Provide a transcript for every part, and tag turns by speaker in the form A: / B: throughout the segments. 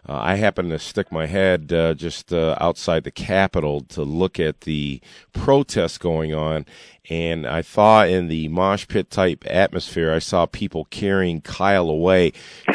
A: I happened to stick my head just outside the Capitol to look at the protests going on, and I thought in the mosh pit type atmosphere, I saw people carrying Kyle away.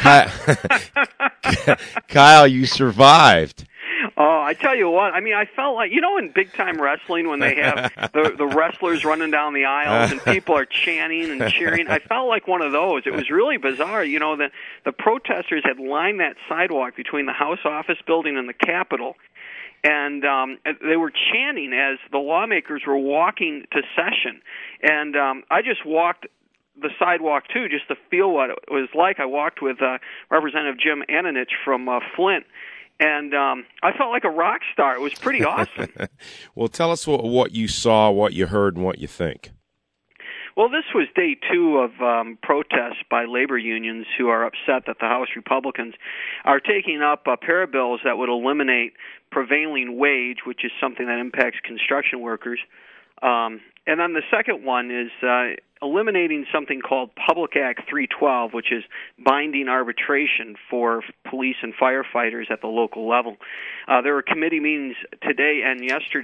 A: Kyle, you survived.
B: Oh, I tell you what, I mean, I felt like, in big-time wrestling when they have the wrestlers running down the aisles and people are chanting and cheering, I felt like one of those. It was really bizarre. The protesters had lined that sidewalk between the House office building and the Capitol, and they were chanting as the lawmakers were walking to session. And I just walked the sidewalk, too, just to feel what it was like. I walked with Representative Jim Ananich from Flint, and I felt like a rock star. It was pretty awesome.
A: Well, tell us what you saw, what you heard, and what you think.
B: Well, this was day 2 of protests by labor unions who are upset that the House Republicans are taking up a pair of bills that would eliminate prevailing wage, which is something that impacts construction workers. And then the second one is eliminating something called Public Act 312, which is binding arbitration for police and firefighters at the local level. There were committee meetings today and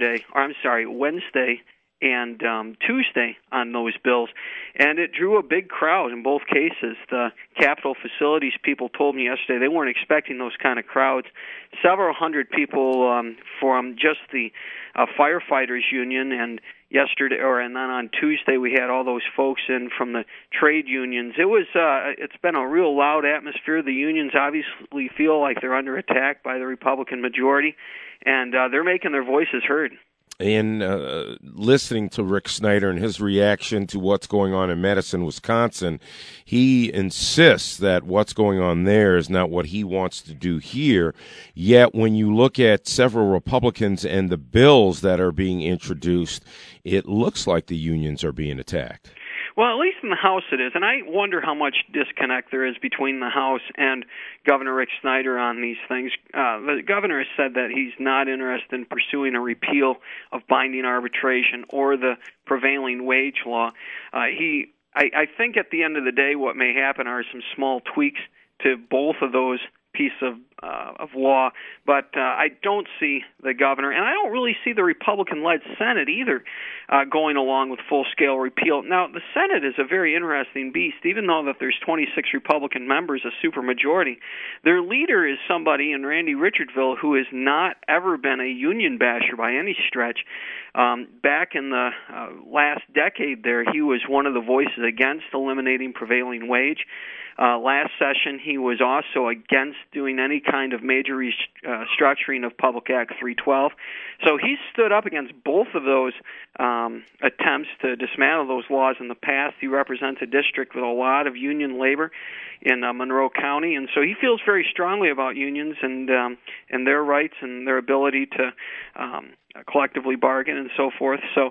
B: Wednesday and Tuesday on those bills, and it drew a big crowd in both cases. The Capitol facilities people told me yesterday they weren't expecting those kind of crowds. Several hundred people from just the firefighters union, and then on Tuesday we had all those folks in from the trade unions. It's been a real loud atmosphere. The unions obviously feel like they're under attack by the Republican majority, and they're making their voices heard.
A: In listening to Rick Snyder and his reaction to what's going on in Madison, Wisconsin, he insists that what's going on there is not what he wants to do here. Yet when you look at several Republicans and the bills that are being introduced, it looks like the unions are being attacked.
B: Well, at least in the House it is, and I wonder how much disconnect there is between the House and Governor Rick Snyder on these things. The governor has said that he's not interested in pursuing a repeal of binding arbitration or the prevailing wage law. I think at the end of the day what may happen are some small tweaks to both of those pieces of law, but I don't see the governor, and I don't really see the Republican-led Senate either going along with full-scale repeal. Now, the Senate is a very interesting beast. Even though that there's 26 Republican members, a supermajority, their leader is somebody in Randy Richardville who has not ever been a union basher by any stretch. Back in the last decade there, he was one of the voices against eliminating prevailing wage. Last session, he was also against doing any kind of major restructuring of Public Act 312. So he stood up against both of those attempts to dismantle those laws in the past. He represents a district with a lot of union labor in Monroe County, and so he feels very strongly about unions and their rights and their ability to collectively bargain and so forth. So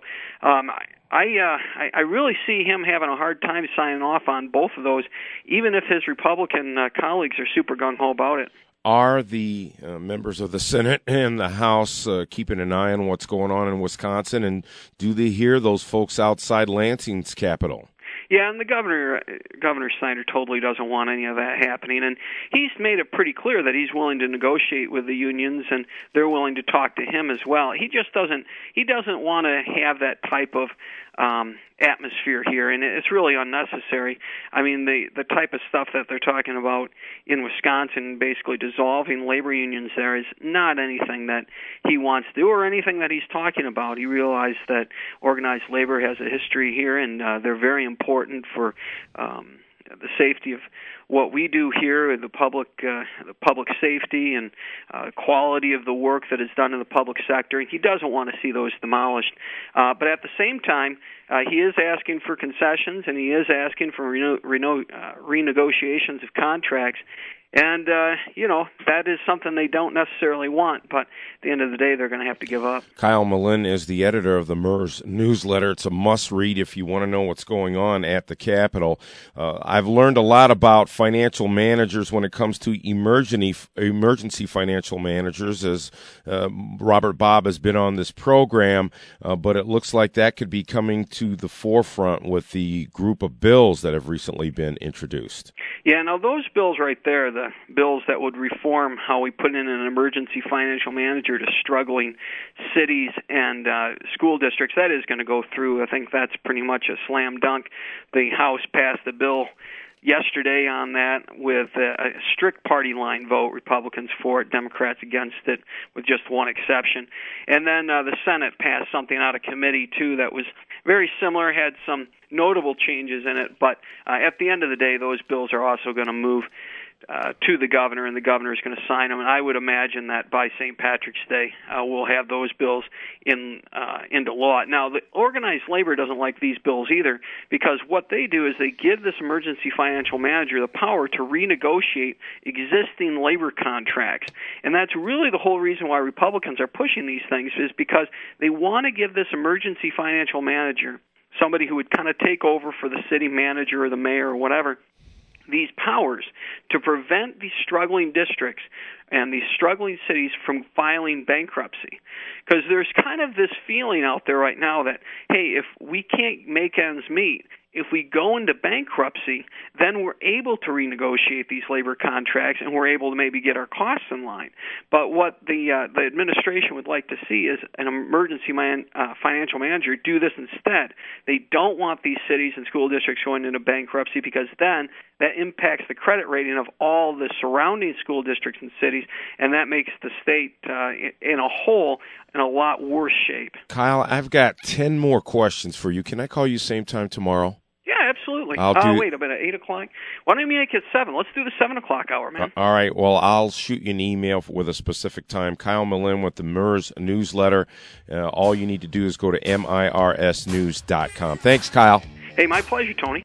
B: I really see him having a hard time signing off on both of those, even if his Republican colleagues are super gung-ho about it.
A: Are the members of the Senate and the House keeping an eye on what's going on in Wisconsin, and do they hear those folks outside Lansing's Capitol?
B: Yeah, and the Governor Snyder totally doesn't want any of that happening, and he's made it pretty clear that he's willing to negotiate with the unions, and they're willing to talk to him as well. He doesn't want to have that type of atmosphere here, and it's really unnecessary. I mean, the type of stuff that they're talking about in Wisconsin, basically dissolving labor unions there, is not anything that he wants to do or anything that he's talking about. He realized that organized labor has a history here, and they're very important for the safety of what we do here, the public safety and quality of the work that is done in the public sector. He doesn't want to see those demolished. But at the same time, he is asking for concessions, and he is asking for renegotiations of contracts. And, that is something they don't necessarily want, but at the end of the day, they're going to have to give up.
A: Kyle Malin is the editor of the MERS newsletter. It's a must-read if you want to know what's going on at the Capitol. I've learned a lot about financial managers when it comes to emergency financial managers, as Robert Bobb has been on this program, but it looks like that could be coming to the forefront with the group of bills that have recently been introduced.
B: Yeah, now those bills right there, the bills that would reform how we put in an emergency financial manager to struggling cities and school districts, that is going to go through. I think that's pretty much a slam dunk. The House passed the bill yesterday on that with a strict party line vote, Republicans for it, Democrats against it, with just one exception. And then the Senate passed something out of committee, too, that was very similar, had some notable changes in it, but at the end of the day, those bills are also going to move to the governor, and the governor is going to sign them. And I would imagine that by St. Patrick's Day, we'll have those bills into law. Now, the organized labor doesn't like these bills either, because what they do is they give this emergency financial manager the power to renegotiate existing labor contracts. And that's really the whole reason why Republicans are pushing these things, is because they want to give this emergency financial manager, somebody who would kind of take over for the city manager or the mayor or whatever, these powers to prevent these struggling districts and these struggling cities from filing bankruptcy. Because there's kind of this feeling out there right now that, hey, if we can't make ends meet, if we go into bankruptcy, then we're able to renegotiate these labor contracts and we're able to maybe get our costs in line. But what the administration would like to see is an emergency financial manager do this instead. They don't want these cities and school districts going into bankruptcy, because then that impacts the credit rating of all the surrounding school districts and cities, and that makes the state in a whole in a lot worse shape.
A: Kyle, I've got 10 more questions for you. Can I call you same time tomorrow?
B: Yeah, absolutely. Wait a minute, 8 o'clock? Why don't you make it 7? Let's do the 7 o'clock hour, man.
A: All right. Well, I'll shoot you an email with a specific time. Kyle Malin with the MERS newsletter. All you need to do is go to mirsnews.com. Thanks, Kyle.
B: Hey, my pleasure, Tony.